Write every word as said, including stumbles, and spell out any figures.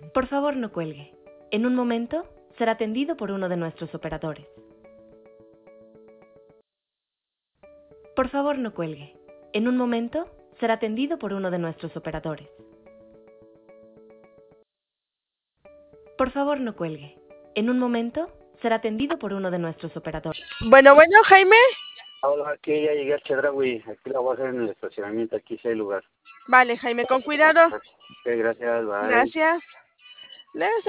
Por favor, no cuelgue. En un momento será atendido por uno de nuestros operadores. Por favor, no cuelgue. En un momento será atendido por uno de nuestros operadores. Por favor, no cuelgue. En un momento será atendido por uno de nuestros operadores. Bueno, bueno, Jaime. Hola, aquí ya llegué a Chedraui. Aquí la voy a hacer en el estacionamiento. Aquí sí hay lugar. Vale, Jaime, con cuidado. Ok, gracias. Bye. Gracias. Luego